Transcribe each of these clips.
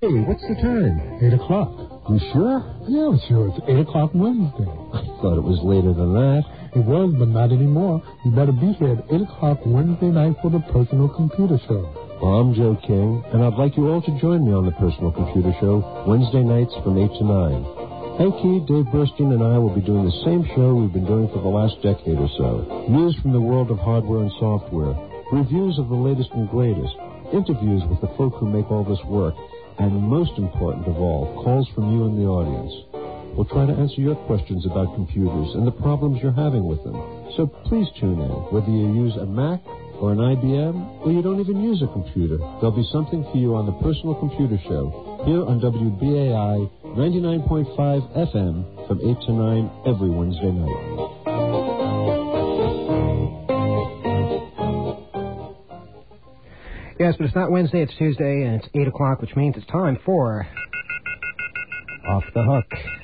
Hey, what's the time? 8 o'clock. You sure? Yeah, I'm sure. It's 8 o'clock Wednesday. I thought it was later than that. It was, but not anymore. You better be here at 8 o'clock Wednesday night for the Personal Computer Show. Well, I'm Joe King, and I'd like you all to join me on the Personal Computer Show Wednesday nights from 8 to 9. Hanky, Dave Burstein, and I will be doing the same show we've been doing for the last decade or so. News from the world of hardware and software, reviews of the latest and greatest, interviews with the folk who make all this work, and most important of all, calls from you in the audience. We'll try to answer your questions about computers and the problems you're having with them. So please tune in, whether you use a Mac or an IBM, or you don't even use a computer. There'll be something for you on the Personal Computer Show, here on WBAI 99.5 FM from 8 to 9 every Wednesday night. Yes, but it's not Wednesday, it's Tuesday, and it's 8 o'clock, which means it's time for Off the Hook.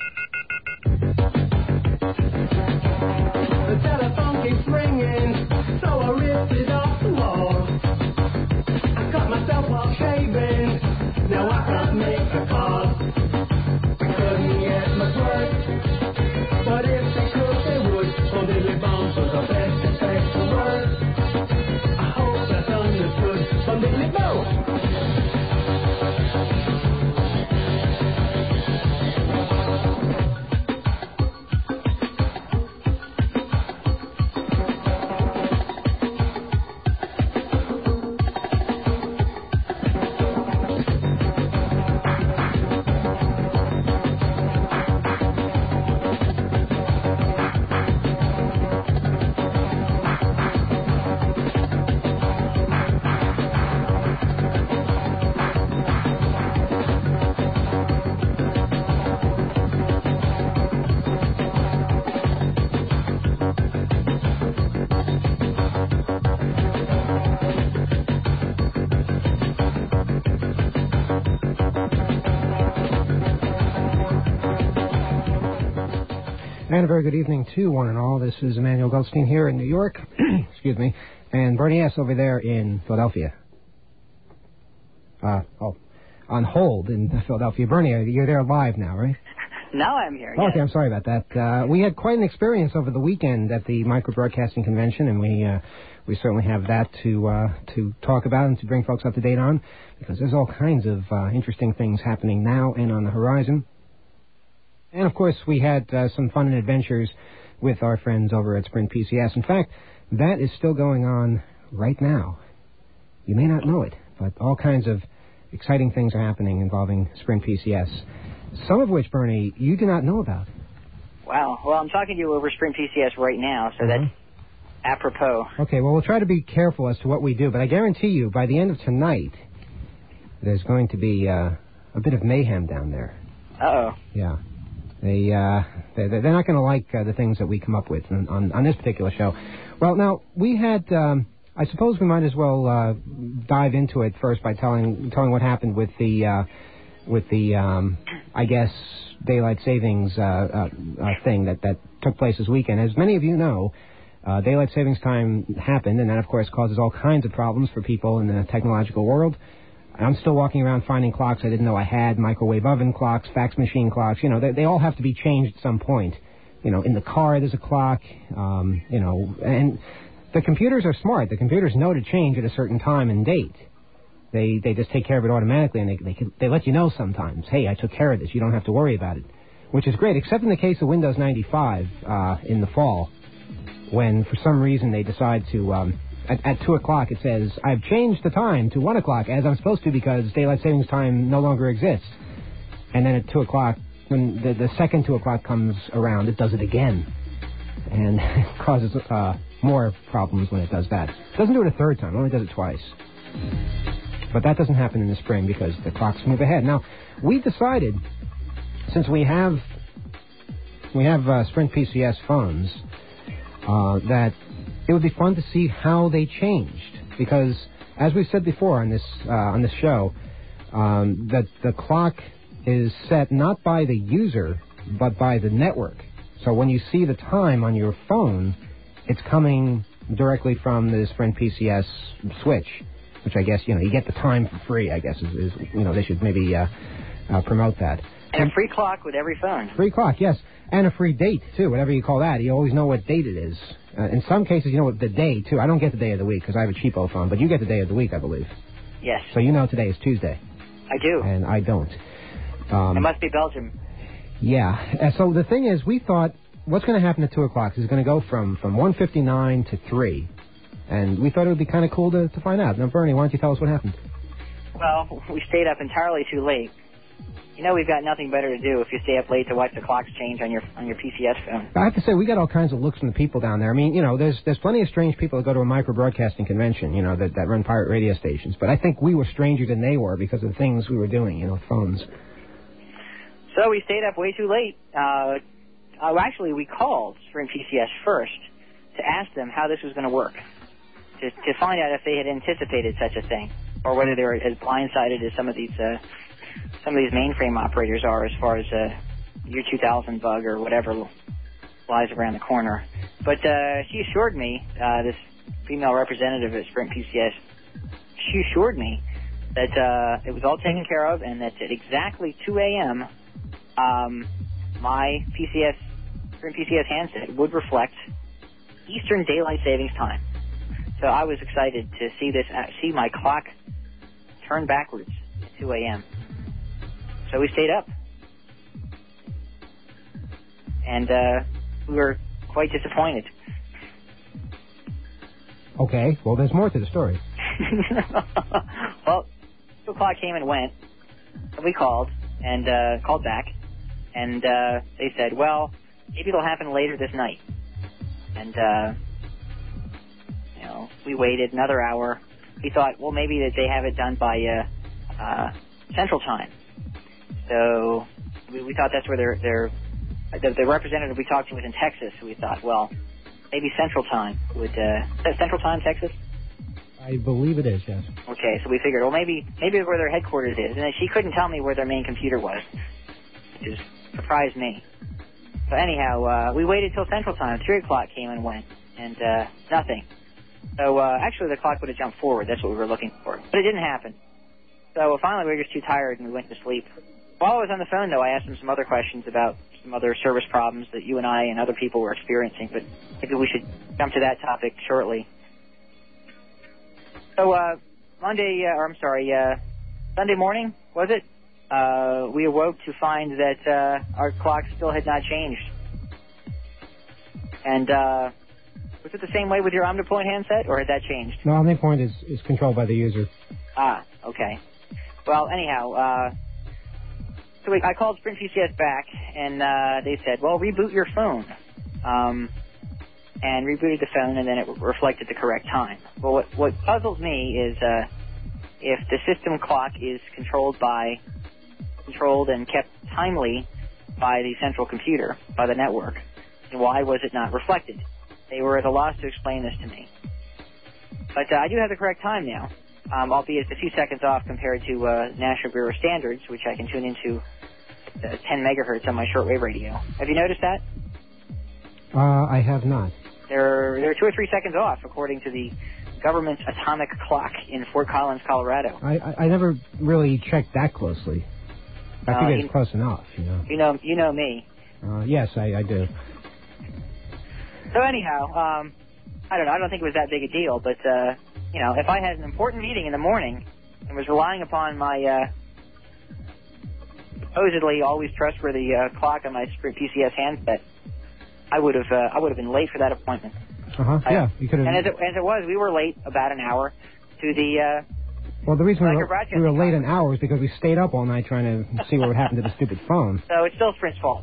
The telephone keeps ringing, so I ripped it off the wall. I cut myself off shaving, now I can't make a call. I couldn't get much work, but if they could, they would. On Billy Bones was the best to say the word. I hope that's understood from Billy Bones. And a very good evening to one and all. This is Emmanuel Goldstein here in New York, excuse me, and Bernie S. over there in Philadelphia. On hold in Philadelphia. Bernie, you're there live now, right? Now I'm here. Okay, I'm sorry about that. We had quite an experience over the weekend at the Microbroadcasting Convention, and we certainly have that to talk about and to bring folks up to date on, because there's all kinds of interesting things happening now and on the horizon. And, of course, we had some fun and adventures with our friends over at Sprint PCS. In fact, that is still going on right now. You may not know it, but all kinds of exciting things are happening involving Sprint PCS, some of which, Bernie, you do not know about. Wow. Well, I'm talking to you over Sprint PCS right now, so that's apropos. Okay, well, we'll try to be careful as to what we do, but I guarantee you, by the end of tonight, there's going to be a bit of mayhem down there. Uh-oh. Yeah. They're not going to like the things that we come up with on this particular show. Well, now, we had, I suppose we might as well dive into it first by telling what happened with the I guess, daylight savings thing that took place this weekend. As many of you know, daylight savings time happened, and that, of course, causes all kinds of problems for people in the technological world. I'm still walking around finding clocks I didn't know I had, microwave oven clocks, fax machine clocks. You know, they all have to be changed at some point. You know, in the car there's a clock, you know, and the computers are smart. The computers know to change at a certain time and date. They just take care of it automatically, and they let you know sometimes, hey, I took care of this. You don't have to worry about it, which is great, except in the case of Windows 95 in the fall, when for some reason they decide to... At 2 o'clock, it says, I've changed the time to 1 o'clock, as I'm supposed to, because daylight savings time no longer exists. And then at 2 o'clock, when the second 2 o'clock comes around, it does it again. And it causes more problems when it does that. It doesn't do it a third time, it only does it twice. But that doesn't happen in the spring because the clocks move ahead. Now, we decided, since we have Sprint PCS phones, that it would be fun to see how they changed, because as we said before on this show, that the clock is set not by the user but by the network. So when you see the time on your phone, it's coming directly from the Sprint PCS switch, which I guess, you get the time for free, I guess, is they should maybe promote that. And a free clock with every phone. Free clock, yes. And a free date, too, whatever you call that. You always know what date it is. In some cases, you know the day, too. I don't get the day of the week because I have a cheapo phone, but you get the day of the week, I believe. Yes. So you know today is Tuesday. I do. And I don't. It must be Belgium. Yeah. So the thing is, we thought, what's going to happen at 2 o'clock is it's going to go from 1:59 to 3. And we thought it would be kind of cool to find out. Now, Bernie, why don't you tell us what happened? Well, we stayed up entirely too late. We've got nothing better to do if you stay up late to watch the clocks change on your PCS phone. I have to say, we got all kinds of looks from the people down there. I mean, there's plenty of strange people that go to a micro-broadcasting convention, that run pirate radio stations. But I think we were stranger than they were because of the things we were doing, phones. So we stayed up way too late. Actually, we called Sprint PCS first to ask them how this was going to work, to find out if they had anticipated such a thing, or whether they were as blindsided as some of these mainframe operators are as far as year 2000 bug or whatever lies around the corner. But she assured me, this female representative at Sprint PCS, she assured me that it was all taken care of and that at exactly 2 a.m., my Sprint PCS handset would reflect Eastern Daylight Savings Time. So I was excited to see my clock turn backwards at 2 a.m. So we stayed up. And we were quite disappointed. Okay, well, there's more to the story. Well, 2 o'clock came and went. And we called back. And they said, well, maybe it'll happen later this night. And, we waited another hour. We thought, well, maybe that they have it done by Central Time. So we thought that's where the representative we talked to was in Texas. So we thought, well, maybe Central Time would. Is that Central Time, Texas? I believe it is, yes. Okay, so we figured, well, maybe where their headquarters is, and then she couldn't tell me where their main computer was, which surprised me. So anyhow, we waited till Central Time. 3 o'clock came and went, and nothing. So actually, the clock would have jumped forward. That's what we were looking for, but it didn't happen. So finally, we were just too tired, and we went to sleep. While I was on the phone, though, I asked them some other questions about some other service problems that you and I and other people were experiencing, but maybe we should jump to that topic shortly. So Sunday morning, was it? We awoke to find that our clock still had not changed. And was it the same way with your OmniPoint handset, or had that changed? No, OmniPoint is controlled by the user. Ah, okay. Well, anyhow, so I called Sprint PCS back, and they said, well, reboot your phone. And rebooted the phone, and then it reflected the correct time. Well, what puzzles me is if the system clock is controlled and kept timely by the central computer, by the network, and why was it not reflected? They were at a loss to explain this to me. But I do have the correct time now, albeit it's a few seconds off compared to National Bureau Standards, which I can tune into 10 megahertz on my shortwave radio. Have you noticed that? I have not. They're 2 or 3 seconds off, according to the government's atomic clock in Fort Collins, Colorado. I never really checked that closely. I figure it's close enough, You know me. Yes, I do. So anyhow, I don't know. I don't think it was that big a deal, but if I had an important meeting in the morning and was relying upon my supposedly always trustworthy clock on my Sprint PCS handset, I would have been late for that appointment. Yeah, you could have. And as it was, we were late about an hour to the. Well, the reason we were late an hour is because we stayed up all night trying to see what would happen to the stupid phone. So it's still Sprint's fault.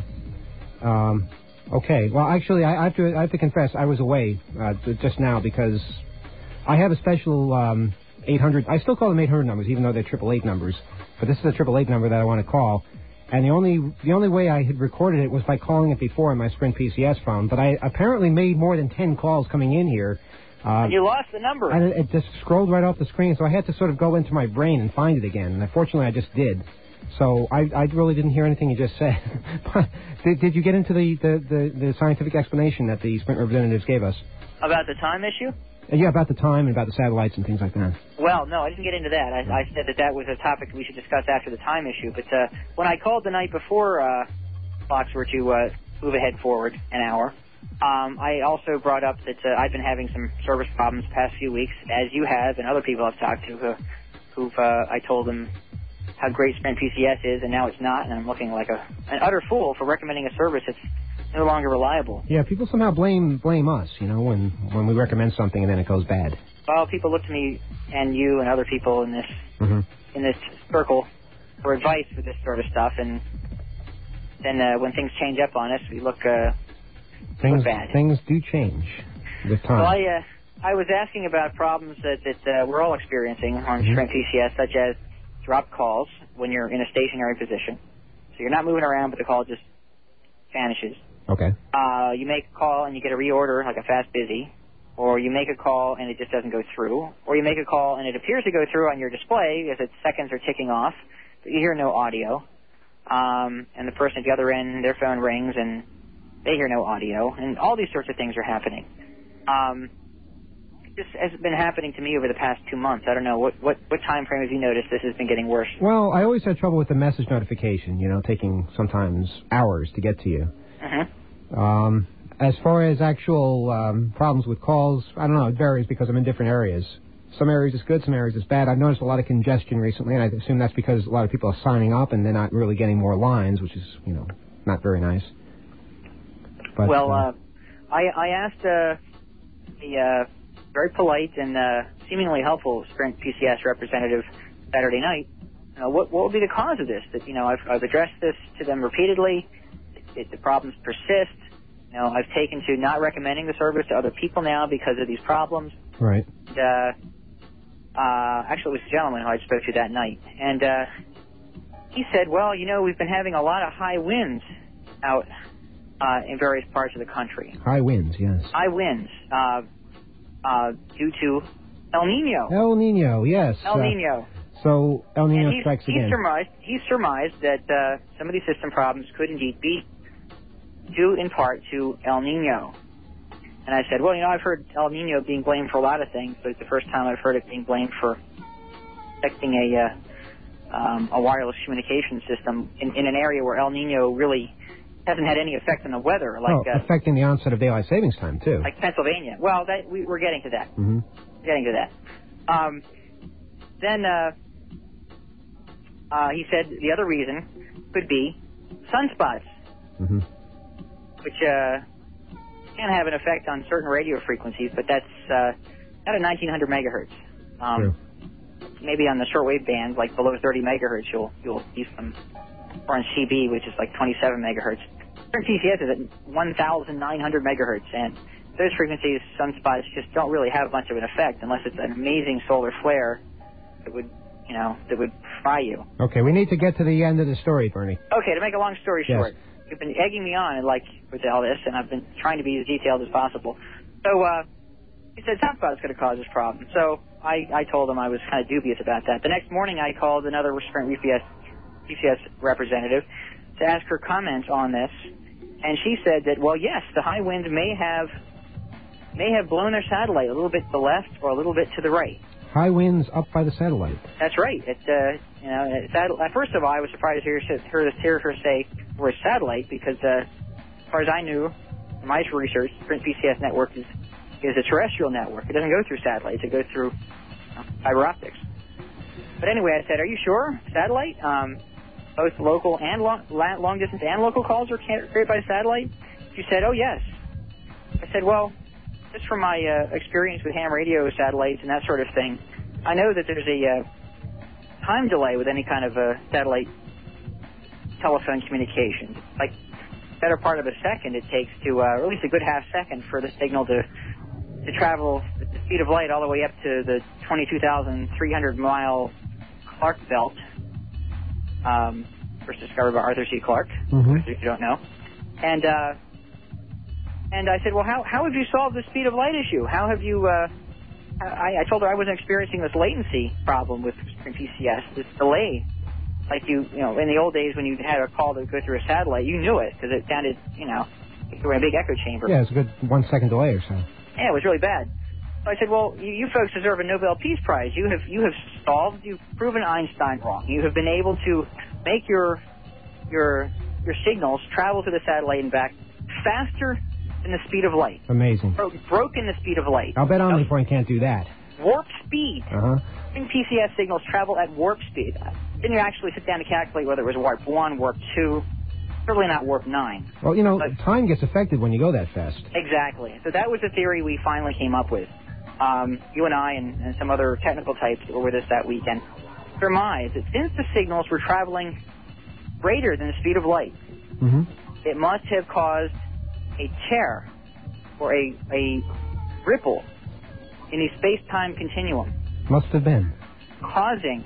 Okay. Well, actually, I have to confess, I was away just now because I have a special 800. I still call them 800 numbers, even though they're 888 numbers. But this is a 888 number that I want to call. And the only way I had recorded it was by calling it before on my Sprint PCS phone. But I apparently made more than 10 calls coming in here. And you lost the number. And it just scrolled right off the screen, so I had to sort of go into my brain and find it again. And unfortunately, I just did. So I really didn't hear anything you just said. Did you get into the scientific explanation that the Sprint representatives gave us? About the time issue? Yeah, about the time and about the satellites and things like that. Well, no, I didn't get into that. I said that was a topic we should discuss after the time issue. But when I called the night before clocks were to move ahead forward an hour, I also brought up that I've been having some service problems the past few weeks, as you have, and other people I've talked to who've I told them how great Sprint PCS is, and now it's not, and I'm looking like an utter fool for recommending a service that's no longer reliable. Yeah, people somehow blame us, when we recommend something and then it goes bad. Well, people look to me and you and other people in this circle for advice with this sort of stuff, and then when things change up on us, we look bad. Things do change with time. Well, I was asking about problems that we're all experiencing on Sprint PCS, such as dropped calls when you're in a stationary position. So you're not moving around, but the call just vanishes. Okay. You make a call and you get a reorder, like a fast busy, or you make a call and it just doesn't go through, or you make a call and it appears to go through on your display as its seconds are ticking off, but you hear no audio, and the person at the other end, their phone rings and they hear no audio, and all these sorts of things are happening. This has been happening to me over the past 2 months. I don't know, what time frame have you noticed this has been getting worse? Well, I always had trouble with the message notification, taking sometimes hours to get to you. As far as actual problems with calls, I don't know, it varies because I'm in different areas. Some areas it's good, some areas it's bad. I've noticed a lot of congestion recently, and I assume that's because a lot of people are signing up and they're not really getting more lines, which is, not very nice. But, I asked the very polite and seemingly helpful Sprint PCS representative Saturday night, what will be the cause of this? That I've addressed this to them repeatedly. The problems persist. I've taken to not recommending the service to other people now because of these problems. Right. Actually, it was a gentleman who I spoke to that night, and he said, "Well, we've been having a lot of high winds out in various parts of the country. High winds, yes. High winds due to El Nino. El Nino, yes. El Nino. So El Nino strikes again. He surmised that some of these system problems could indeed be due in part to El Nino. And I said, well, I've heard El Nino being blamed for a lot of things, but it's the first time I've heard it being blamed for affecting a wireless communication system in an area where El Nino really hasn't had any effect on the weather. Affecting the onset of daylight savings time, too. Like Pennsylvania. Well, we're getting to that. Mm-hmm. Getting to that. Then he said the other reason could be sunspots, which can have an effect on certain radio frequencies, but that's not at 1900 megahertz. Maybe on the shortwave bands, like below 30 megahertz, you'll see some, or on CB, which is like 27 megahertz. Current PCS is at 1,900 megahertz, and those frequencies, sunspots, just don't really have much of an effect unless it's an amazing solar flare that would fry you. Okay, we need to get to the end of the story, Bernie. Okay, to make a long story short, you've been egging me on, with all this, and I've been trying to be as detailed as possible. So, he said sunspots could have caused this problem. So I told him I was kind of dubious about that. The next morning, I called another Sprint PCS representative to ask her comments on this, and she said that, well, yes, the high winds may have blown their satellite a little bit to the left or a little bit to the right. High winds up by the satellite. That's right. First of all, I was surprised to hear her say we're a satellite because, as far as I knew, in my research, Sprint PCS network is a terrestrial network. It doesn't go through satellites. It goes through fiber optics. But anyway, I said, are you sure? Satellite? Both local and long distance and local calls are carried by satellite? She said, oh, yes. I said, well, just from my experience with ham radio satellites and that sort of thing, I know that there's a time delay with any kind of satellite telephone communication. Like, better part of a second it takes to, or at least a good half second for the signal to travel at the speed of light all the way up to the 22,300-mile Clark belt, first discovered by Arthur C. Clarke, if you don't know. And I said, well, how have you solved the speed of light issue? How have you, I told her I wasn't experiencing this latency problem with PCS, this delay. Like in the old days when you had a call that would go through a satellite, you knew it because it sounded, like you were in a big echo chamber. Yeah, it's a good 1 second delay or so. Yeah, it was really bad. I said, well, you folks deserve a Nobel Peace Prize. You've proven Einstein wrong. You have been able to make your signals travel to the satellite and back faster than the speed of light. Amazing. Broken the speed of light. I'll bet OmniPoint can't do that. Warp speed. Uh-huh. PCS signals travel at warp speed. Then you actually sit down to calculate whether it was warp 1, warp 2, certainly not warp 9. Well, time gets affected when you go that fast. Exactly. So that was the theory we finally came up with. You and I and some other technical types that were with us that weekend surmised that since the signals were traveling greater than the speed of light, it must have caused a tear or a ripple in the space-time continuum. Must have been. Causing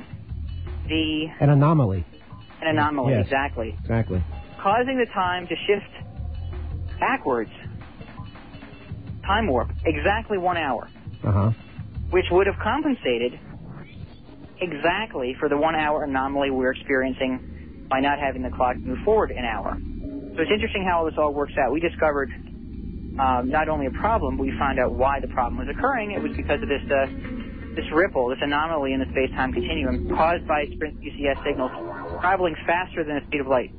an anomaly. An anomaly, Yes. exactly. Exactly. Causing the time to shift backwards. Time warp, exactly 1 hour. Uh-huh. Which would have compensated exactly for the 1 hour anomaly we're experiencing by not having the clock move forward an hour. So it's interesting how this all works out. We discovered not only a problem, but we found out why the problem was occurring. It was because of this ripple, this anomaly in the space-time continuum caused by Sprint PCS signals traveling faster than the speed of light.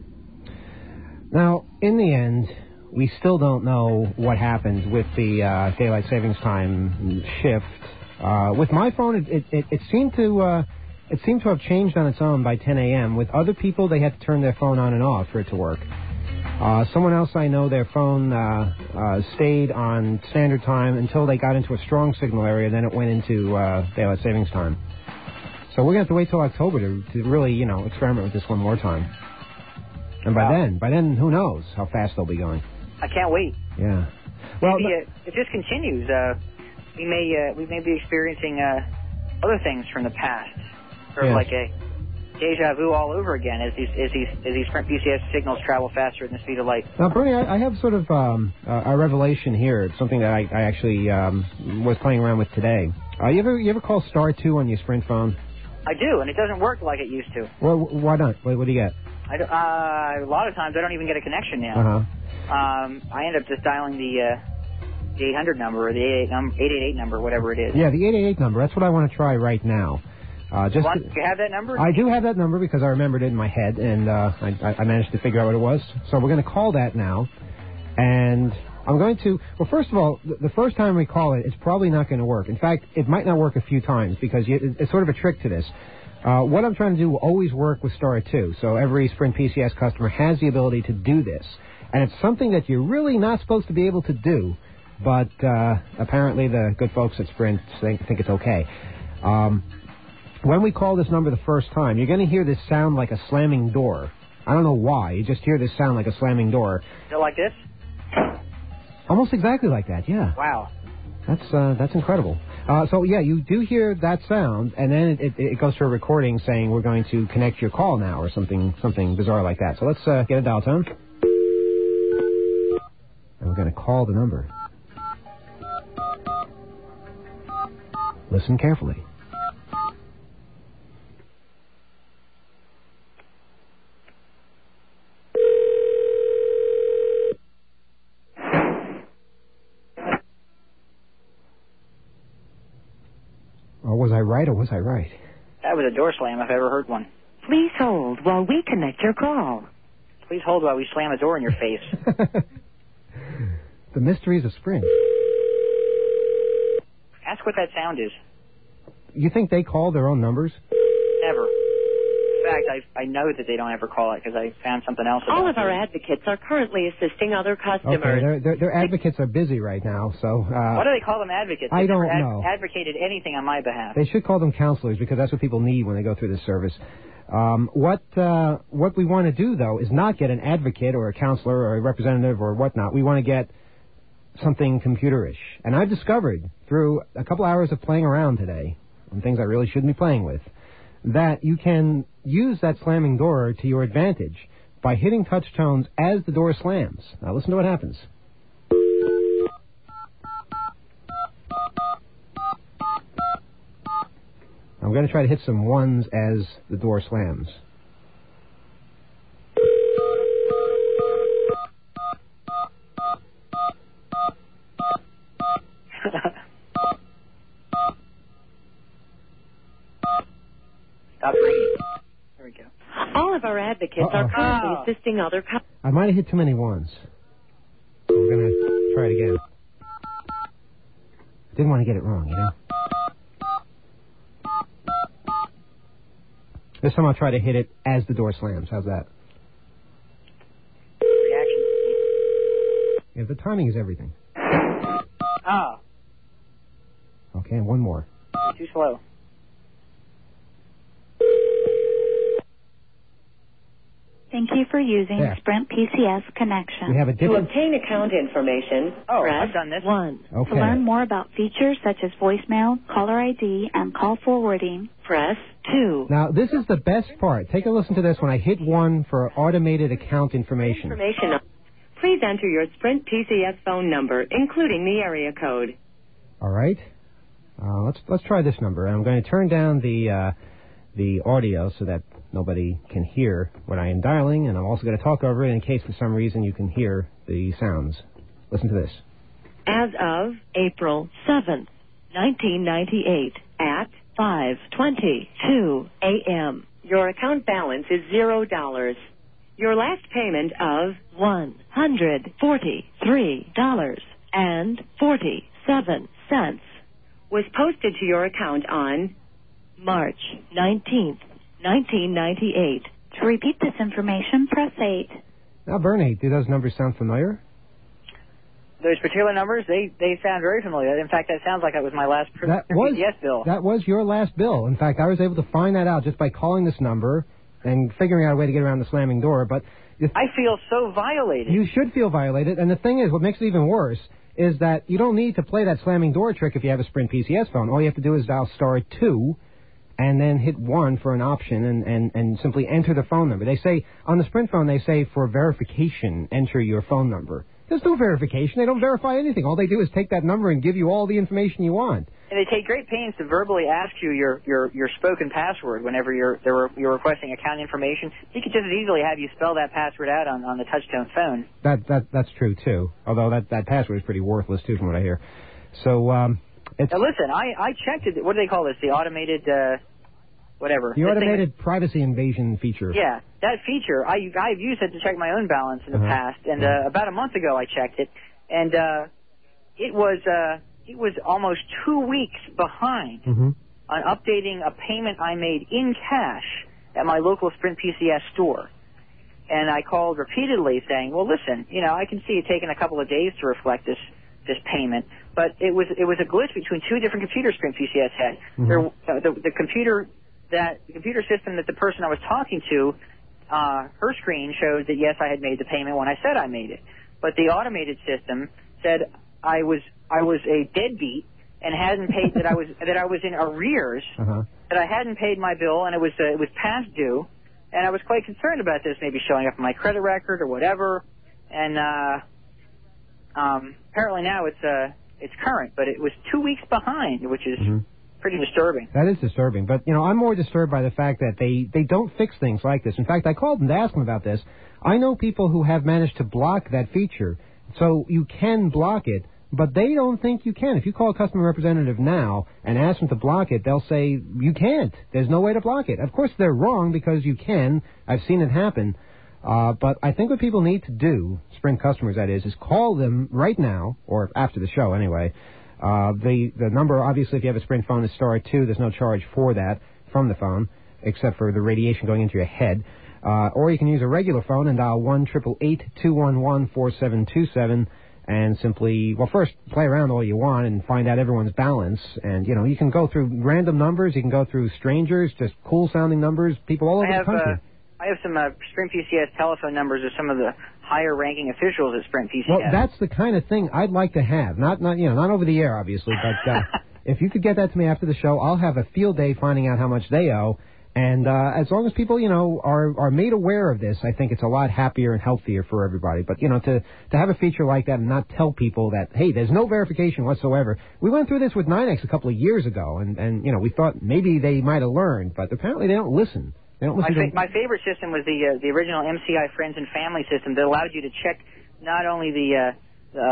Now, in the end, we still don't know what happened with the daylight savings time shift. With my phone, it seemed to have changed on its own by 10 a.m. With other people, they had to turn their phone on and off for it to work. Someone else I know, their phone stayed on standard time until they got into a strong signal area, then it went into daylight savings time. So we're going to have to wait till October to really, experiment with this one more time. And by then, who knows how fast they'll be going. I can't wait. Yeah. Well, if this continues, we may be experiencing other things from the past, sort of like a deja vu all over again as these Sprint PCS signals travel faster than the speed of light. Now, Bernie, I have sort of a revelation here. It's something that I actually was playing around with today. You ever call star 2 on your Sprint phone? I do, and it doesn't work like it used to. Well, why not? What do you get? A lot of times I don't even get a connection now. Uh-huh. I end up just dialing the 800 number or the 888 number, whatever it is. Yeah, the 888 number. That's what I want to try right now. Do you have that number? I do have that number because I remembered it in my head, and I managed to figure out what it was. So we're going to call that now, and I'm going to... Well, first of all, the first time we call it, it's probably not going to work. In fact, it might not work a few times because it's sort of a trick to this. What I'm trying to do will always work with star 2, so every Sprint PCS customer has the ability to do this. And it's something that you're really not supposed to be able to do, but apparently the good folks at Sprint think it's okay. When we call this number the first time, you're going to hear this sound like a slamming door. I don't know why. You just hear this sound like a slamming door. Is it like this? Almost exactly like that, yeah. Wow. That's incredible. So, yeah, you do hear that sound, and then it goes to a recording saying we're going to connect your call now or something bizarre like that. So let's get a dial tone. And we're going to call the number. Listen carefully. Was I right or was I right? That was a door slam if I ever heard one. Please hold while we connect your call. Please hold while we slam a door in your face. The mysteries of Sprint. Ask what that sound is. You think they call their own numbers? Never. In fact, I know that they don't ever call it because I found something else about All of our advocates are currently assisting other customers. Okay, their advocates are busy right now, so... Why do they call them advocates? I They don't never know. Advocated anything on my behalf. They should call them counselors because that's what people need when they go through this service. What we want to do, though, is not get an advocate or a counselor or a representative or whatnot. We want to get something computerish. And I've discovered through a couple hours of playing around today, and things I really shouldn't be playing with, that you can use that slamming door to your advantage by hitting touch tones as the door slams. Now listen to what happens. I'm going to try to hit some ones as the door slams. Stop ringing. There we go. All of our advocates are currently assisting other customers. I might have hit too many ones. I'm going to try it again. Didn't want to get it wrong, you know. This time I'll try to hit it as the door slams. How's that? Reaction. Yeah, the timing is everything. Ah. Okay, and one more. Too slow. Thank you for using There. Sprint PCS connection. We have a To different... obtain account information, Oh, press I've done this. 1. Okay. To learn more about features such as voicemail, caller ID, and call forwarding, Press 2. Now, this is the best part. Take a listen to this when I hit 1 for automated account information. Information. Please enter your Sprint PCS phone number, including the area code. All right. Let's try this number. I'm going to turn down the audio so that nobody can hear what I am dialing, and I'm also going to talk over it in case for some reason you can hear the sounds. Listen to this. As of April 7th, 1998, at 5:22 a.m., your account balance is $0. Your last payment of $143.47 was posted to your account on March 19th, 1998. to repeat this information, press 8. Now, Bernie, do those numbers sound familiar? Those particular numbers, they sound very familiar. In fact, that sounds like it was my last PCS bill. That was your last bill. In fact, I was able to find that out just by calling this number and figuring out a way to get around the slamming door. But I feel so violated. you should feel violated. And the thing is, what makes it even worse is that you don't need to play that slamming door trick if you have a Sprint PCS phone. All you have to do is dial *2 and then hit 1 for an option and simply enter the phone number. They say, on the Sprint phone, they say for verification, enter your phone number. There's no verification. They don't verify anything. All they do is take that number and give you all the information you want. And they take great pains to verbally ask you your spoken password whenever you're requesting account information. He could just as easily have you spell that password out on the touch-tone phone. That's true, too. Although that password is pretty worthless, too, from what I hear. So, it's... Now, listen, I checked it. What do they call this? The automated, whatever. The automated privacy invasion feature. Yeah, that feature, I've used it to check my own balance in the past. And about a month ago I checked it, and it was almost 2 weeks behind on updating a payment I made in cash at my local Sprint PCS store. And I called repeatedly saying, well, listen, I can see it taking a couple of days to reflect this payment, but it was a glitch between two different computers Sprint PCS had. The computer system that the person I was talking to, her screen showed that yes, I had made the payment when I said I made it, but the automated system said I was a deadbeat and hadn't paid that I was in arrears, that I hadn't paid my bill and it was past due, and I was quite concerned about this maybe showing up in my credit record or whatever, and apparently now it's current, but it was 2 weeks behind, which is pretty disturbing. That is disturbing, but I'm more disturbed by the fact that they don't fix things like this. In fact, I called them to ask them about this. I know people who have managed to block that feature, so you can block it, but they don't think you can. If you call a customer representative now and ask them to block it, they'll say you can't. There's no way to block it. Of course, they're wrong because you can. I've seen it happen. But I think what people need to do, Sprint customers that is call them right now, or after the show anyway. The number, obviously, if you have a Sprint phone, is *2. There's no charge for that from the phone, except for the radiation going into your head. Or you can use a regular phone and dial 1-888-211-4727 and simply, well, first play around all you want and find out everyone's balance. And, you can go through random numbers. You can go through strangers, just cool-sounding numbers, people all over the country. I have some Sprint PCS telephone numbers of some of the higher-ranking officials at Sprint PCS. Well, that's the kind of thing I'd like to have. Not over the air, obviously, but if you could get that to me after the show, I'll have a field day finding out how much they owe. And as long as people, are made aware of this, I think it's a lot happier and healthier for everybody. But, to have a feature like that and not tell people that, hey, there's no verification whatsoever. We went through this with NYNEX a couple of years ago, and we thought maybe they might have learned, but apparently they don't listen. My favorite system was the original MCI Friends and Family system that allowed you to check not only the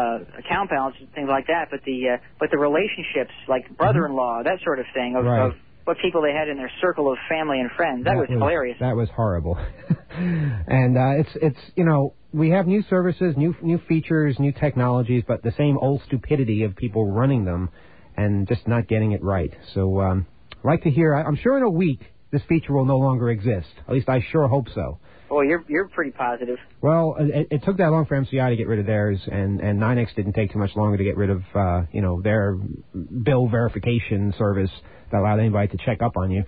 account balance and things like that, but the relationships like brother-in-law, that sort of thing, of what people they had in their circle of family and friends. That was hilarious. That was horrible. And it's you know, we have new services, new features, new technologies, but the same old stupidity of people running them and just not getting it right. So I'd like to hear. I'm sure in a week this feature will no longer exist. At least I sure hope so. Well, you're pretty positive. Well, it took that long for MCI to get rid of theirs, and NYNEX didn't take too much longer to get rid of their bill verification service that allowed anybody to check up on you.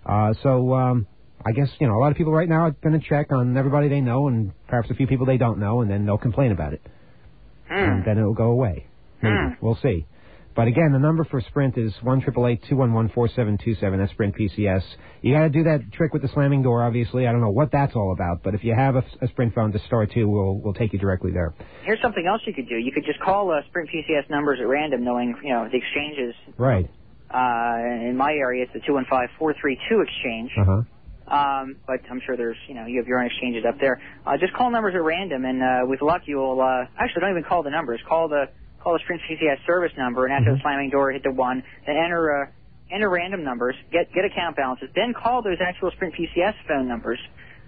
So I guess a lot of people right now are going to check on everybody they know, and perhaps a few people they don't know, and then they'll complain about it, and then it'll go away. Maybe. We'll see. But again, the number for Sprint is 1-888-211-4727. That's Sprint PCS. You got to do that trick with the slamming door, obviously. I don't know what that's all about, but if you have a Sprint phone to star 2, we'll take you directly there. Here's something else you could do. You could just call Sprint PCS numbers at random, knowing the exchanges. Right. In my area, it's the 215-432 exchange. But I'm sure there's you have your own exchanges up there. Just call numbers at random, and with luck you'll actually don't even call the numbers. Call the Sprint PCS service number, and after the slamming door, hit the 1, then enter random numbers, get account balances, then call those actual Sprint PCS phone numbers,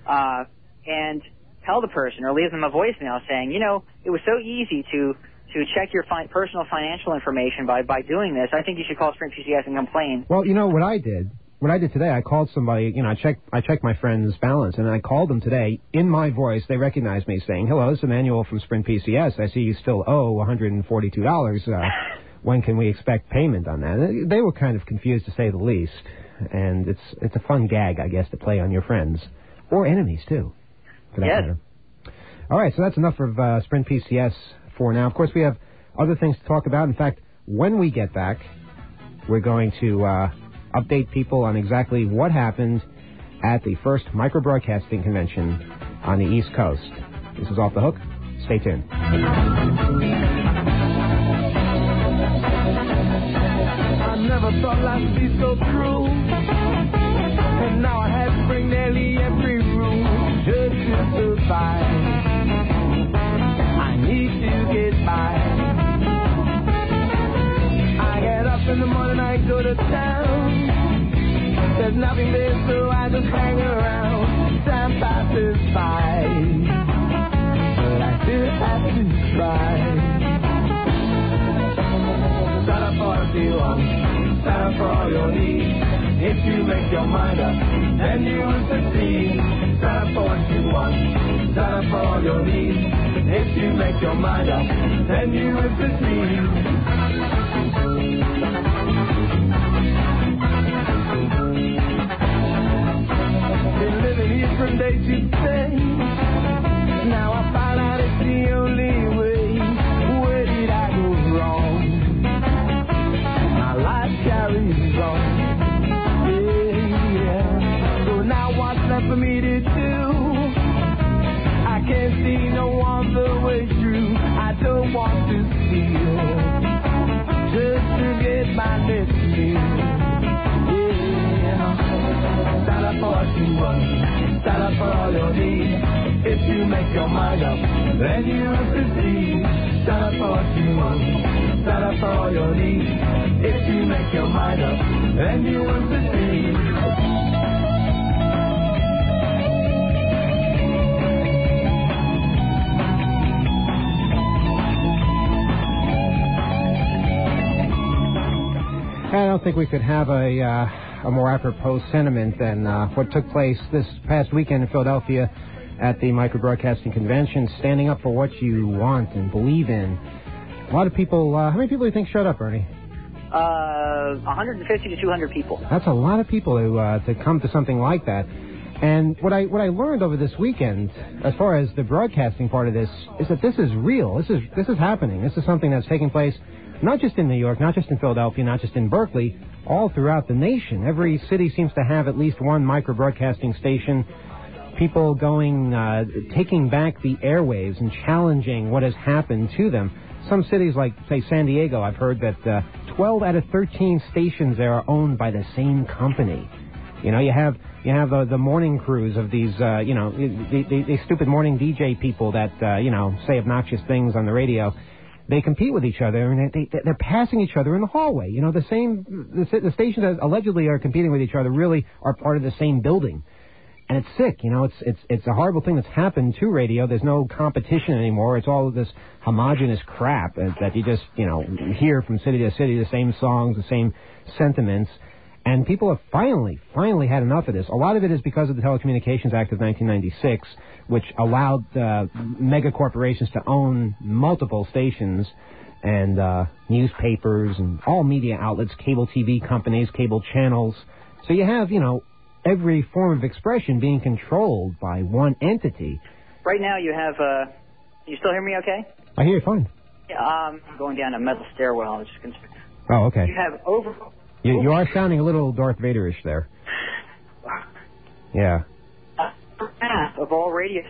and tell the person or leave them a voicemail saying, it was so easy to check your personal financial information by doing this. I think you should call Sprint PCS and complain. Well, what I did today, I called somebody, I checked my friend's balance, and I called them today. In my voice, they recognized me saying, hello, this is Emmanuel from Sprint PCS. I see you still owe $142. When can we expect payment on that? They were kind of confused, to say the least. And it's a fun gag, I guess, to play on your friends. Or enemies, too, for that matter. All right, so that's enough of Sprint PCS for now. Of course, we have other things to talk about. In fact, when we get back, we're going to update people on exactly what happened at the first microbroadcasting convention on the East Coast. This is Off the Hook. Stay tuned. I never thought life would be so cruel, and now I have to bring nearly every rule just to survive. I need to get by. I get up in the morning, I go to town. There's nothing there, so I just hang around. Time passes by, but I still have to try. Sign up for if you want, sign up for all your needs. If you make your mind up, then you will succeed. Sign up for what you want, sign up for all your needs. If you make your mind up, then you will succeed. From day to day, now I find out it's the only way. Where did I go wrong? My life carries on. Yeah. So now what's left for me to do? I can't see no other way through. I don't want to steal, just to get my next meal. Yeah. Sign up for what you want. Sign up for all your needs. If you make your mind up, then you will succeed. Sign up for what you want. Sign up for all your needs. If you make your mind up, then you will succeed. I don't think we could have a more apropos sentiment than what took place this past weekend in Philadelphia at the Microbroadcasting Convention, standing up for what you want and believe in. A lot of people, how many people do you think showed up, Ernie? 150 to 200 people. That's a lot of people to come to something like that. And what I learned over this weekend, as far as the broadcasting part of this, is that this is real. This is happening. This is something that's taking place not just in New York, not just in Philadelphia, not just in Berkeley, all throughout the nation. Every city seems to have at least one micro-broadcasting station. People going, taking back the airwaves and challenging what has happened to them. Some cities like, say, San Diego, I've heard that 12 out of 13 stations there are owned by the same company. You have the morning crews of these, these stupid morning DJ people that, say obnoxious things on the radio. they compete with each other, and they're passing each other in the hallway. You know, the stations that allegedly are competing with each other really are part of the same building. And it's sick, you know, it's a horrible thing that's happened to radio. There's no competition anymore. It's all of this homogenous crap that you just, you know, hear from city to city, the same songs, the same sentiments. And people have finally had enough of this. A lot of it is because of the Telecommunications Act of 1996, which allowed mega corporations to own multiple stations and newspapers and all media outlets, cable TV companies, cable channels. So you have, you know, every form of expression being controlled by one entity. Right now you have, you still hear me okay? I hear you fine. Yeah, I'm going down a metal stairwell. Oh, okay. You have over... You are sounding a little Darth Vader-ish there. Yeah. Half of all radio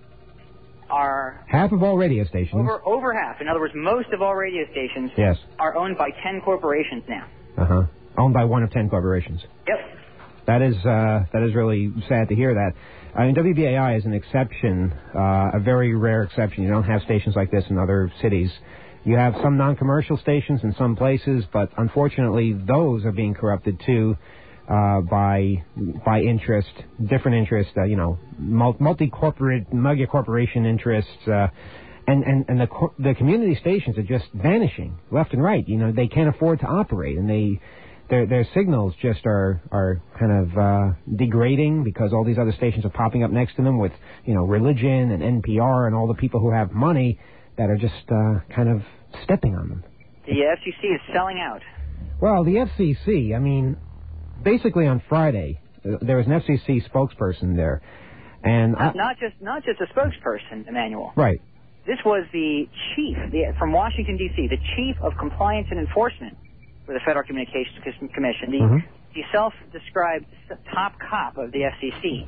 are... Half of all radio stations? Over half. In other words, most of all radio stations yes. are owned by 10 corporations now. Uh-huh. Owned by one of 10 corporations. Yep. That is really sad to hear that. I mean, WBAI is an exception, a very rare exception. You don't have stations like this in other cities. You have some non-commercial stations in some places, but unfortunately those are being corrupted too by interest, different interests, you know, multi-corporate, mega-corporation interests, and the community stations are just vanishing left and right. You know, they can't afford to operate, and their signals just are kind of degrading because all these other stations are popping up next to them with, you know, religion and NPR and all the people who have money that are just kind of stepping on them. The FCC is selling out. Well, the FCC, I mean, basically on Friday, there was an FCC spokesperson there. And not just a spokesperson, Emmanuel. Right. This was the chief, from Washington, D.C., the chief of compliance and enforcement for the Federal Communications Commission, the self-described top cop of the FCC,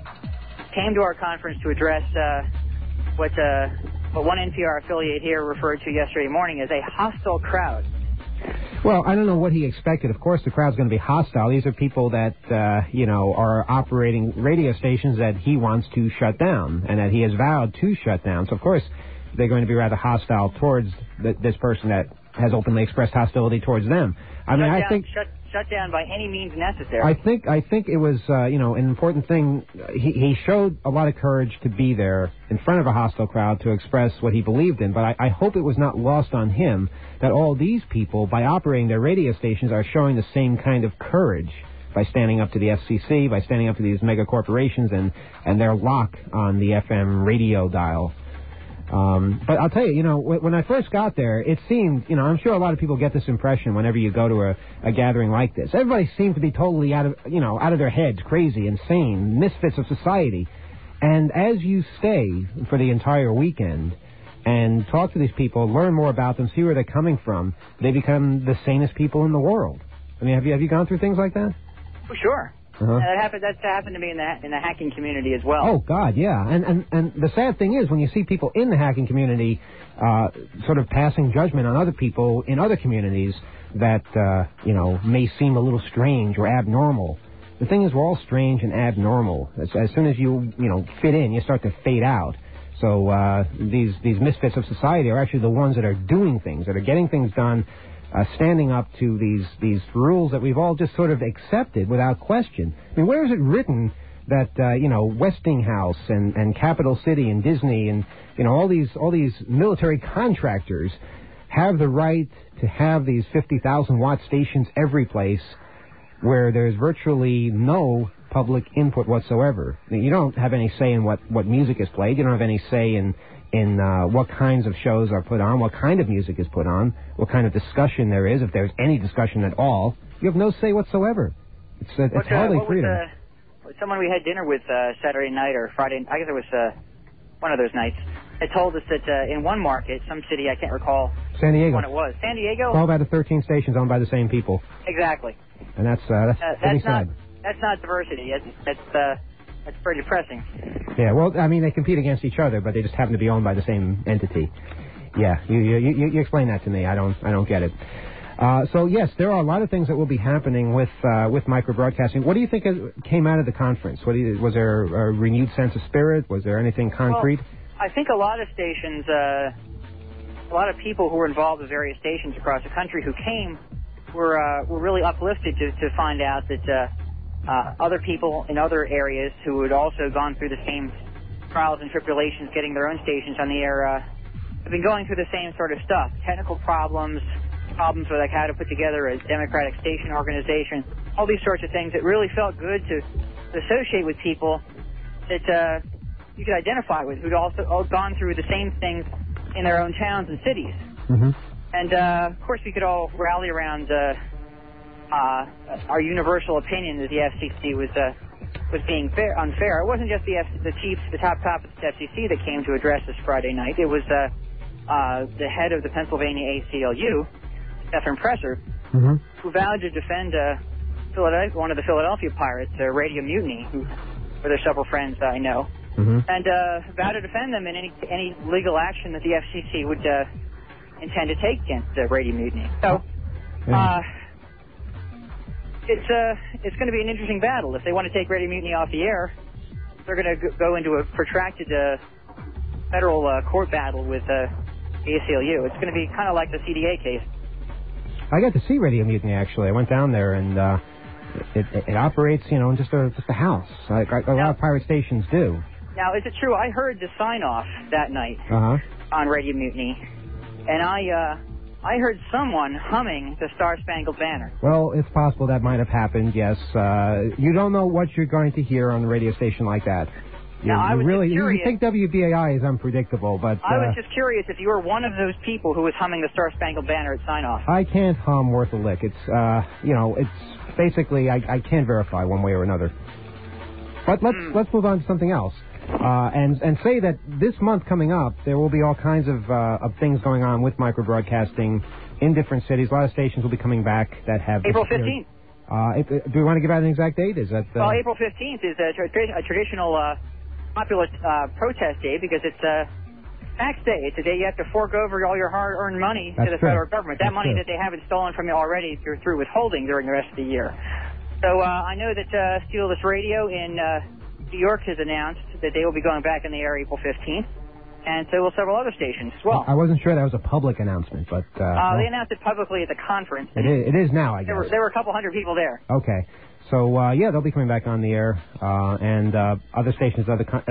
came to our conference to address what one NPR affiliate here referred to yesterday morning as a hostile crowd. Well, I don't know what he expected. Of course, the crowd's going to be hostile. These are people that, you know, are operating radio stations that he wants to shut down and that he has vowed to shut down. So, of course, they're going to be rather hostile towards this person that has openly expressed hostility towards them. I mean, I think... Shut down by any means necessary. I think it was, you know, an important thing. He showed a lot of courage to be there in front of a hostile crowd to express what he believed in. But I hope it was not lost on him that all these people, by operating their radio stations, are showing the same kind of courage by standing up to the FCC, by standing up to these mega corporations and their lock on the FM radio dial. But I'll tell you, you know, when I first got there, it seemed, you know, I'm sure a lot of people get this impression whenever you go to a gathering like this. Everybody seemed to be totally out of their heads, crazy, insane, misfits of society. And as you stay for the entire weekend and talk to these people, learn more about them, see where they're coming from, they become the sanest people in the world. I mean, have you gone through things like that? Oh, sure. That's happened to me in the hacking community as well. Oh, God, yeah. And the sad thing is when you see people in the hacking community sort of passing judgment on other people in other communities that, you know, may seem a little strange or abnormal. The thing is, we're all strange and abnormal. As soon as you fit in, you start to fade out. So these misfits of society are actually the ones that are doing things, that are getting things done, standing up to these rules that we've all just sort of accepted without question. I mean, where is it written that Westinghouse and Capital City and Disney and all these military contractors have the right to have these 50,000 watt stations every place where there's virtually no public input whatsoever? I mean, you don't have any say in what music is played. You don't have any say in what kinds of shows are put on, what kind of music is put on, what kind of discussion there is, if there's any discussion at all. You have no say whatsoever. It's hardly freedom. Someone we had dinner with Saturday night or Friday, I guess it was one of those nights, had told us that in one market, some city, I can't recall San Diego. when it was. San Diego? 12 out of 13 stations owned by the same people. Exactly. And that's pretty sad. That's not diversity. That's very depressing. Yeah, well, I mean, they compete against each other, but they just happen to be owned by the same entity. Yeah, you explain that to me. I don't get it. So yes, there are a lot of things that will be happening with microbroadcasting. What do you think came out of the conference? Was there a renewed sense of spirit? Was there anything concrete? Well, I think a lot of stations a lot of people who were involved with various stations across the country who came were really uplifted to find out that other people in other areas who had also gone through the same trials and tribulations getting their own stations on the air have been going through the same sort of stuff. Technical problems with like how to put together a democratic station organization, all these sorts of things. It really felt good to associate with people that you could identify with, who'd also all gone through the same things in their own towns and cities. Mm-hmm. And, of course, we could all rally around our universal opinion that the FCC was being unfair. It wasn't just the top cops at the FCC that came to address this Friday night. It was the head of the Pennsylvania ACLU, Stephen Presser, mm-hmm. who vowed to defend one of the Philadelphia Pirates, Radio Mutiny, where there's several friends I know, mm-hmm. and vowed to defend them in any legal action that the FCC would intend to take against Radio Mutiny. So it's going to be an interesting battle. If they want to take Radio Mutiny off the air, they're going to go into a protracted federal court battle with the ACLU. It's going to be kind of like the CDA case. I got to see Radio Mutiny, actually. I went down there, and it operates, in just a house, like a lot of pirate stations do. Now, is it true? I heard the sign-off that night on Radio Mutiny, and I heard someone humming the Star-Spangled Banner. Well, it's possible that might have happened, yes. You don't know what you're going to hear on a radio station like that. You think WBAI is unpredictable, but I was just curious if you were one of those people who was humming the Star-Spangled Banner at sign-off. I can't hum worth a lick. It's it's basically I can't verify one way or another. But let's move on to something else, and say that this month coming up there will be all kinds of things going on with microbroadcasting in different cities. A lot of stations will be coming back that have April 15th. Do we want to give out an exact date? Is that well, April 15th is a traditional popular protest day because it's tax day. It's a day you have to fork over all your hard-earned money to the federal government. That money that they haven't stolen from you already through withholding during the rest of the year. So I know that Steelers Radio in New York has announced that they will be going back in the air April 15th, and so will several other stations as well. I wasn't sure that was a public announcement, but they announced it publicly at the conference. It is now, I guess. There were a couple hundred people there. Okay. So, they'll be coming back on the air, and other stations,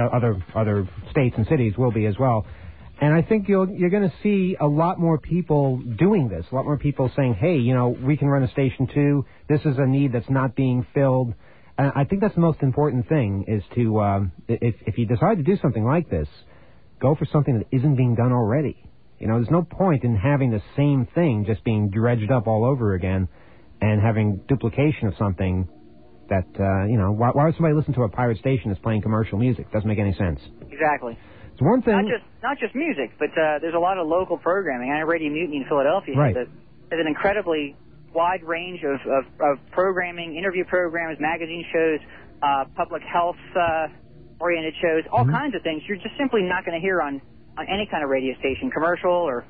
other states and cities will be as well. And I think you're going to see a lot more people doing this, a lot more people saying, hey, we can run a station too. This is a need that's not being filled. And I think that's the most important thing is to, if you decide to do something like this, go for something that isn't being done already. There's no point in having the same thing just being dredged up all over again and having duplication of something that, why would somebody listen to a pirate station that's playing commercial music? Doesn't make any sense. Exactly. It's one thing. Not just music, but there's a lot of local programming. I know Radio Mutiny in Philadelphia has an incredibly wide range of programming, interview programs, magazine shows, public health oriented shows, all kinds of things you're just simply not going to hear on any kind of radio station, commercial or